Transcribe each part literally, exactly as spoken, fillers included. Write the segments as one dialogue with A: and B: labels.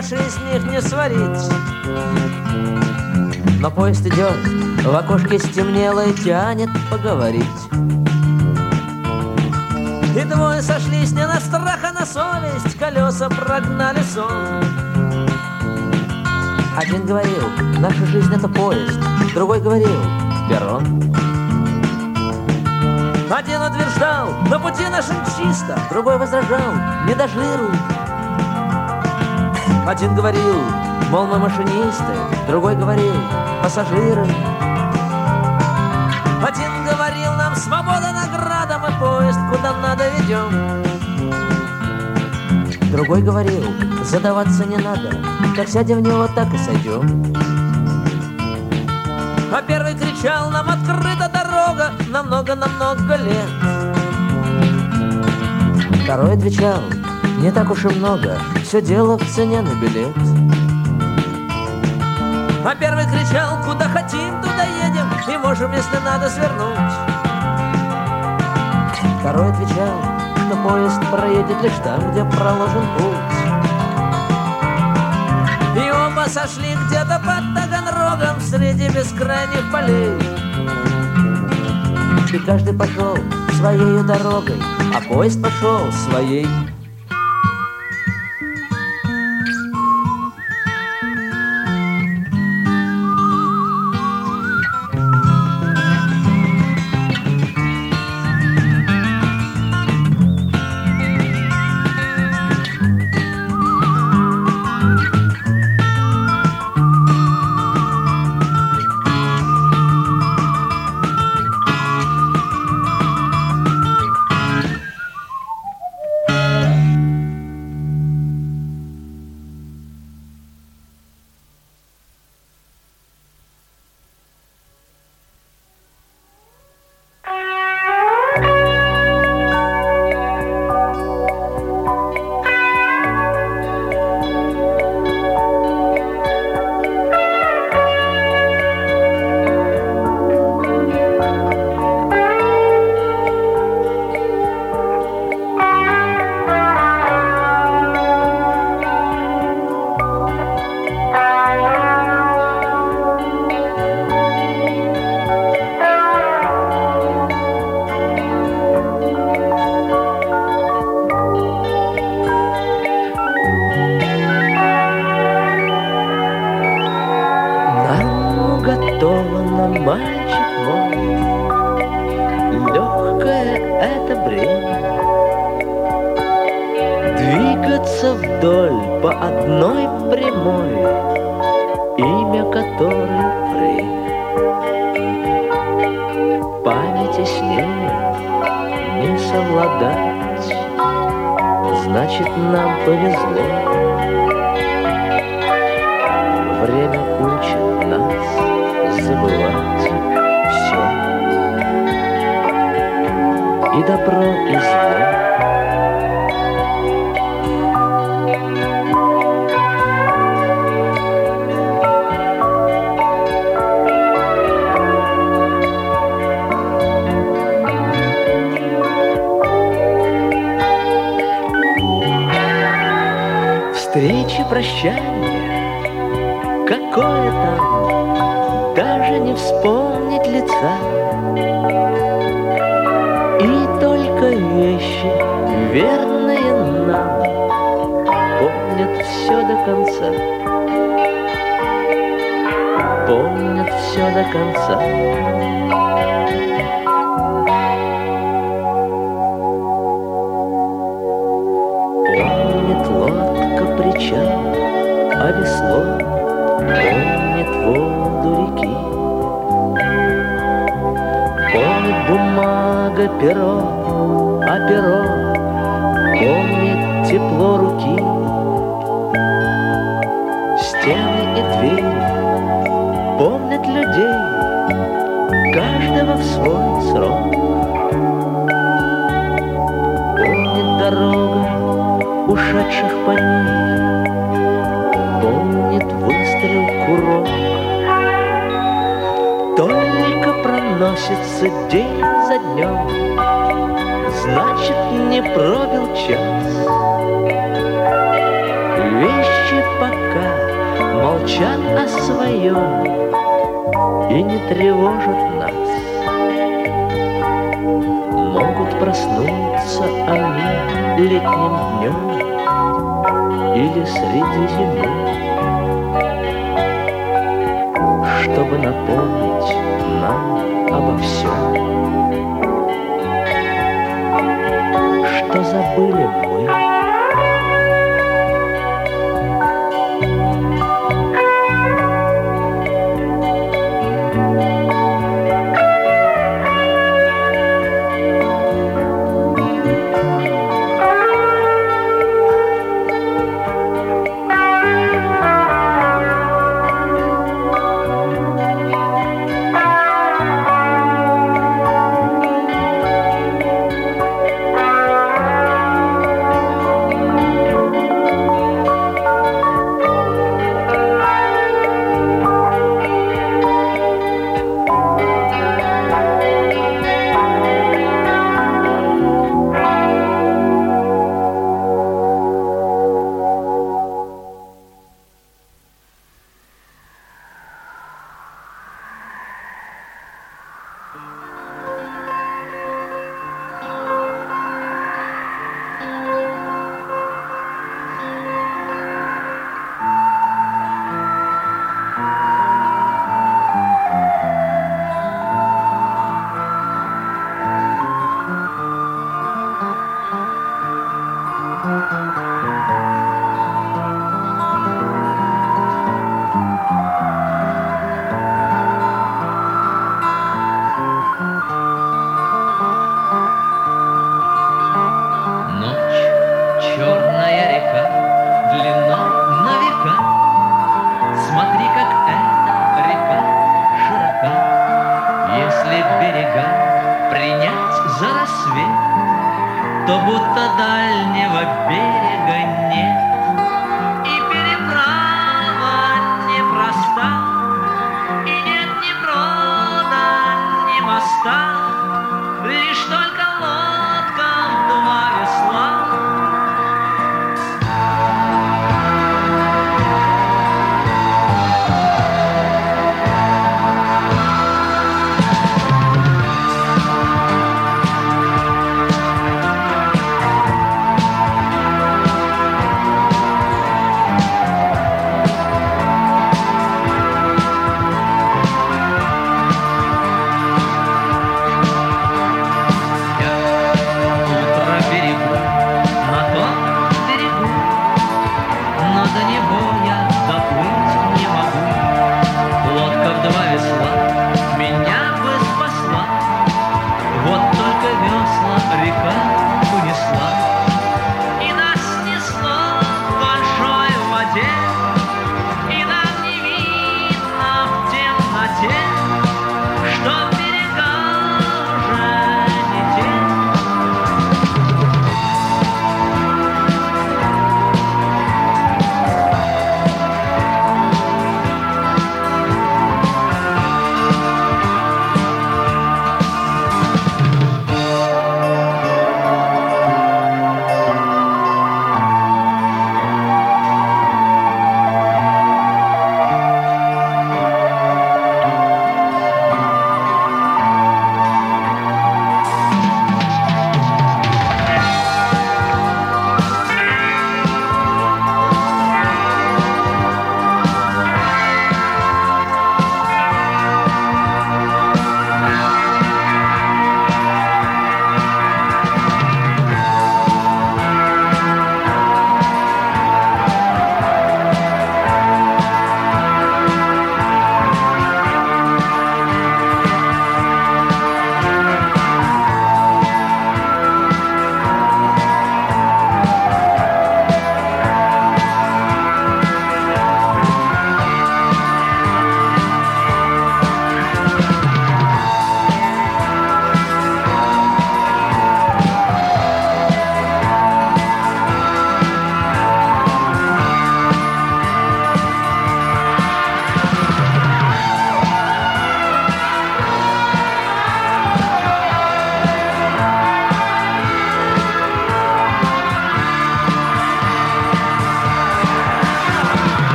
A: каши из них не сварить. Но поезд идет, в окошке стемнело и тянет поговорить. И двое сошлись не на страх, а на совесть, колеса прогнали сон. Один говорил, наша жизнь это поезд, другой говорил, перрон. Один утверждал, на пути нашим чисто, другой возражал, не дожируй. Один говорил, мол, мы машинисты, другой говорил, пассажиры. Один говорил, нам свобода награда, мы поезд куда надо ведем. Другой говорил, задаваться не надо, как сядем в него, так и сойдем. А первый кричал, нам открыта дорога на много-на много лет. Второй отвечал, не так уж и много, все дело в цене на билет. А первый кричал, куда хотим, туда едем, и можем, если надо, свернуть. Второй отвечал, что поезд проедет лишь там, где проложен путь. И оба сошли где-то под Таганрогом среди бескрайних полей. И каждый пошел своей дорогой, а поезд пошел своей.
B: Встречи, прощания, какое там, даже не вспомнить лица. И только вещи, верные нам, помнят все до конца. Помнят все до конца. Причал, а весло помнит воду реки. Помнит бумага, перо, а перо помнит тепло руки. Стены и двери помнят людей, каждого в свой срок. Помнит дорога ушедших по ней, помнит выстрел курок. Только проносится день за днем, значит, не пробил час. Вещи пока молчат о своем и не тревожат нас. Могут проснуться они летним днем или среди зимы, чтобы напомнить нам обо всем, что забыли мы.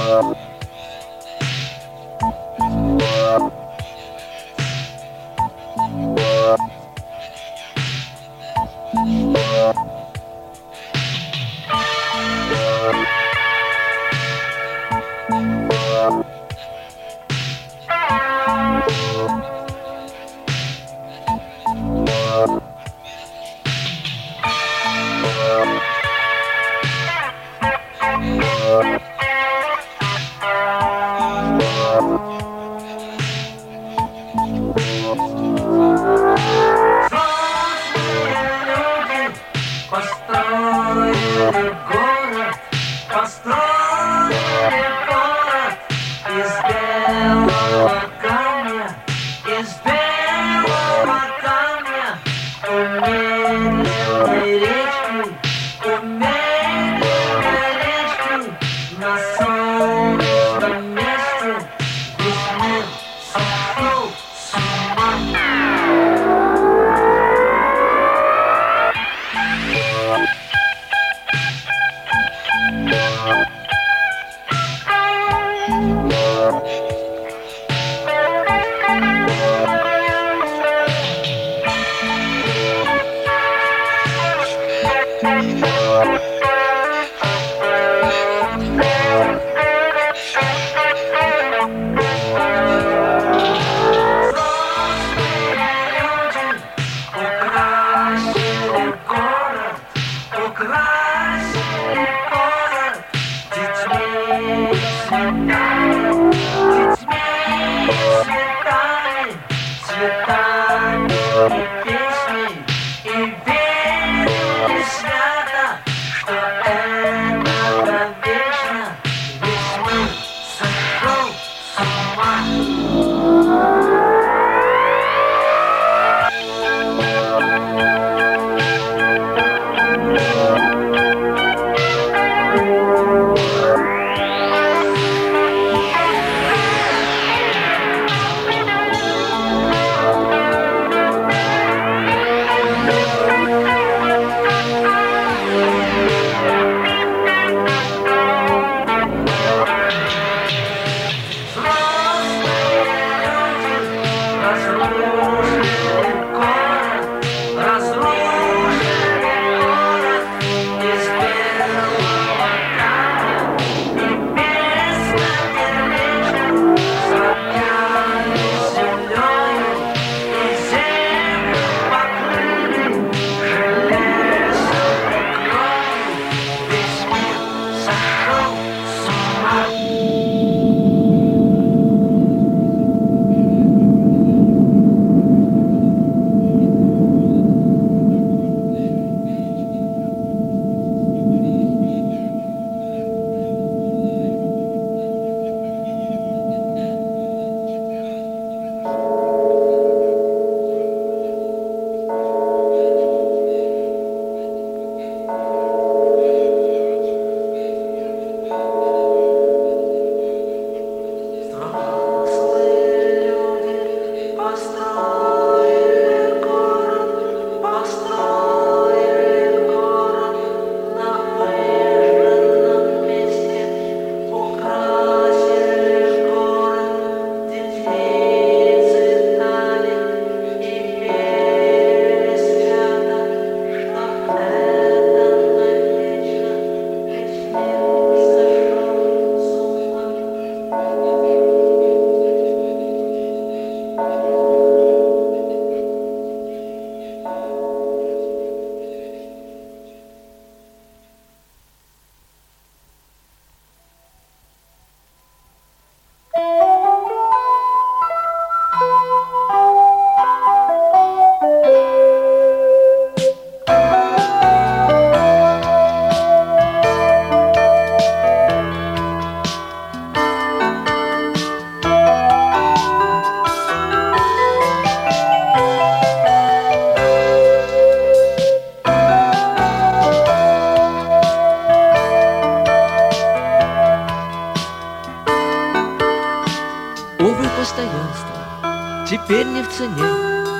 A: постоянство теперь не в цене,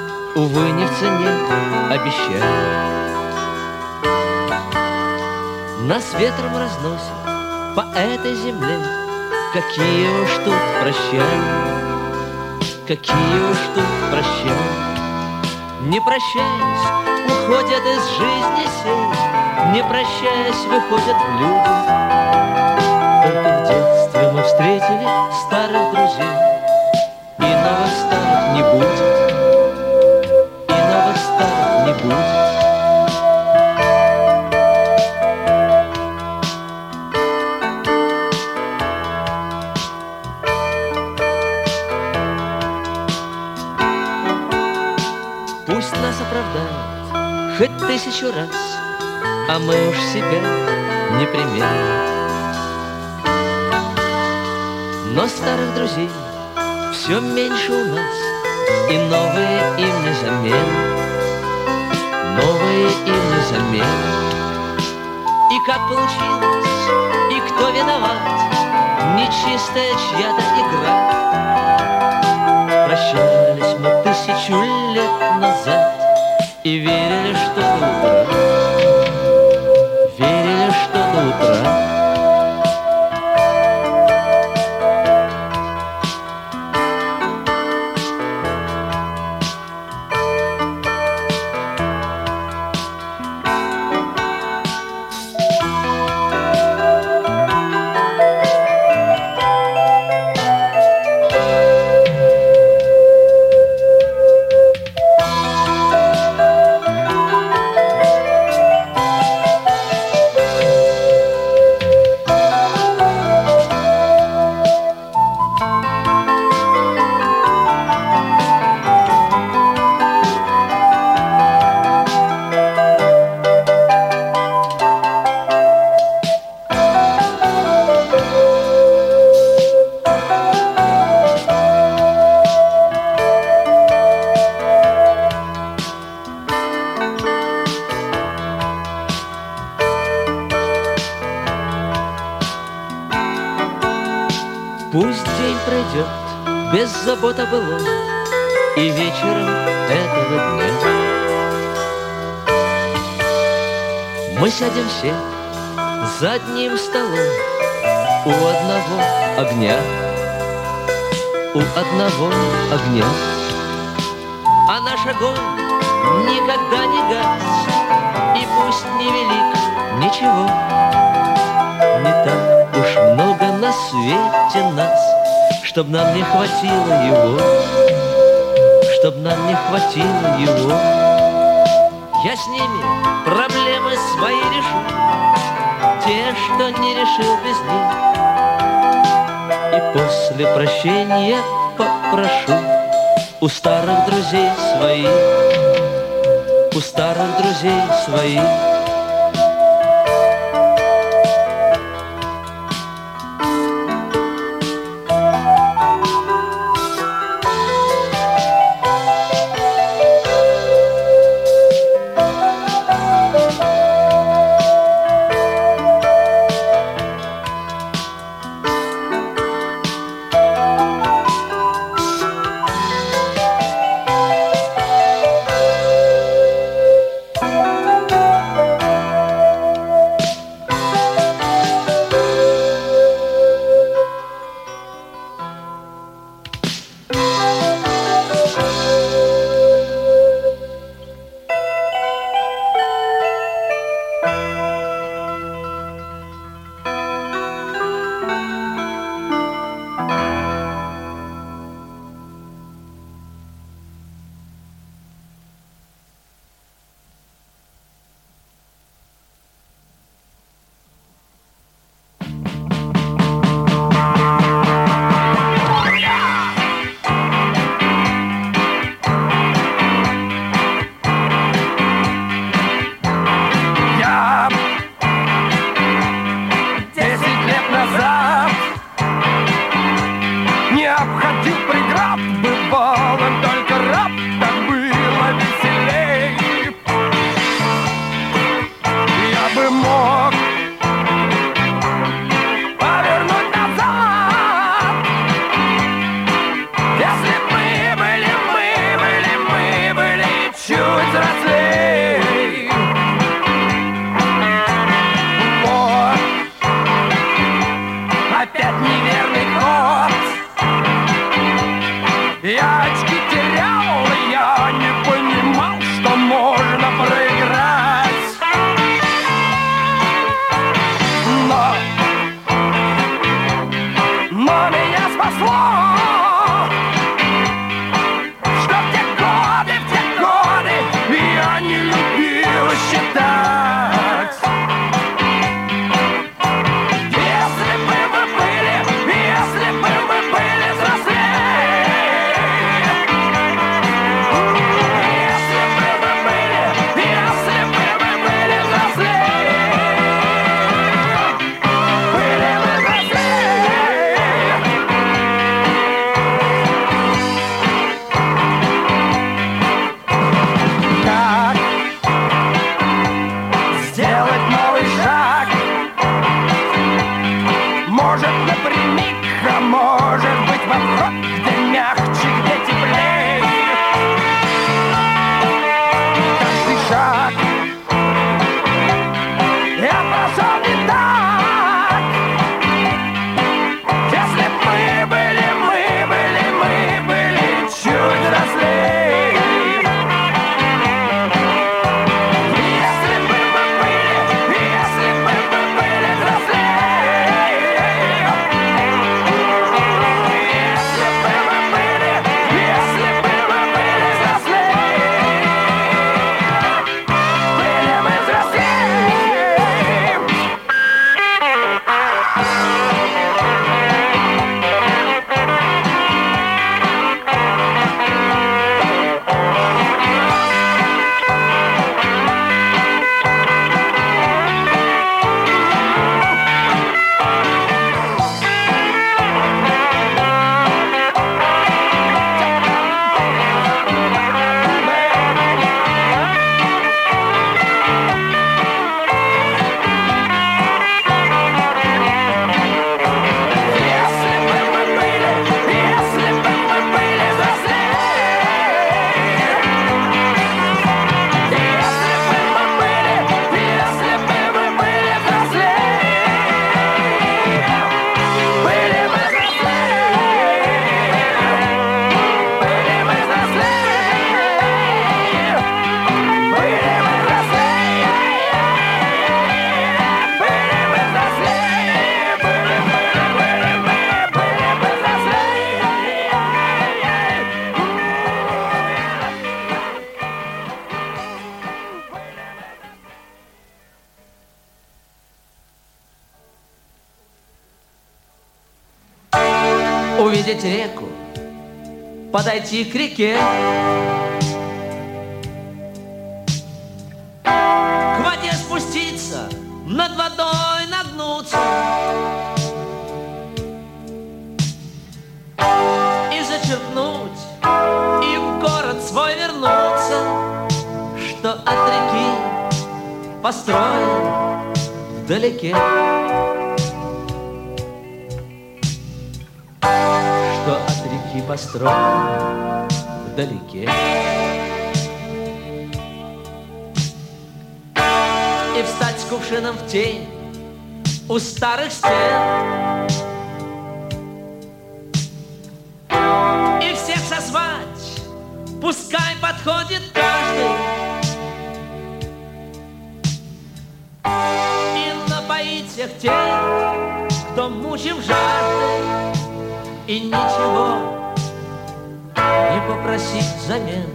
A: увы, не в цене обещаний. Нас ветром разносит по этой земле какие уж тут прощания, какие уж тут прощания. Не прощаясь, уходят из жизни сей, не прощаясь, выходят люди. Только в детстве мы встретили старых друзей, и новых старых не будет, и новых старых не будет. Пусть нас оправдают хоть тысячу раз, а мы уж себя непременно. Но старых друзей все меньше у нас, и новые им не замена, новые им не замена. И как получилось, и кто виноват, нечистая чья-то игра. Прощались мы тысячу лет назад и верили, что до утра, верили, что до утра. Пусть день пройдет без забот о былом, и вечером этого дня мы сядем все за одним столом у одного огня, у одного огня. А наш огонь никогда не гас, и пусть невелик ничего, не так уж много на свете нас, чтоб нам не хватило его, чтоб нам не хватило его. Я с ними проблемы свои решу, те, что не решил без них, и после прощения попрошу у старых друзей своих, у старых друзей своих.
C: Опять неверный Я очки терял, и я не понимал, что можно проиграть. Но, но меня спасло, что в те годы, в те годы я не любил считать. Если бы мы были, если бы мы были взрослее, если бы мы были, если бы мы были взрослее, были бы взрослее. Как сделать новый шаг? Может, напрямик, а может быть в обход, где мягче, где теплее. Каждый шаг я прошел не так. Если б мы были, мы были, мы были чуть взрослее. Если бы мы были, если бы мы были взрослее. Если бы мы были, если бы мы были взрослее. Были мы взрослее. Если бы мы были, если бы мы были взрослее. Если бы мы были, если бы мы были взрослее. Были мы взрослее. Были мы взрослее. Были мы взрослее. Были мы взрослее. Были, были, были мы, были мы взрослее.
A: Увидеть реку, подойти к реке, к воде спуститься, над водой нагнуться и зачерпнуть, и в город свой вернуться, что от реки построен вдалеке, что от реки построен вдалеке. И встать с кувшином в тень у старых стен, и всех созвать, пускай подходит каждый, и напоить всех тех, кто мучим жаждой, и ничего не попросить взамен.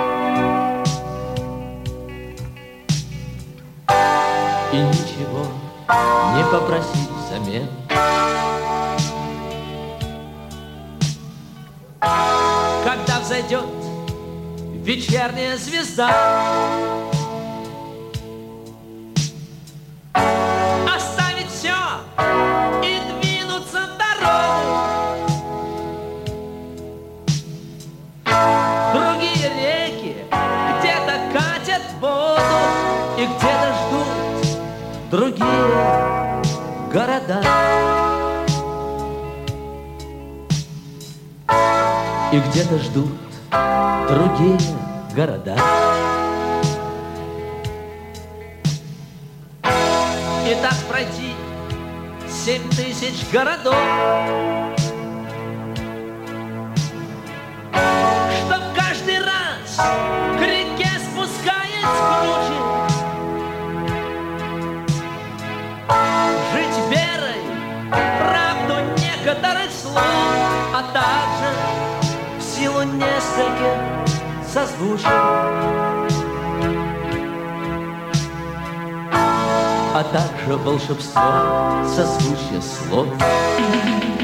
A: И ничего не попросить взамен. Когда взойдет вечерняя звезда, оставить все и двинуться в дорогу. Другие реки где-то катят воду, и где-то ждут другие города. И где-то ждут другие города. И так пройти семь тысяч городов, некоторых слов, а также в силу нескольких созвучий, а также волшебство созвучия слов.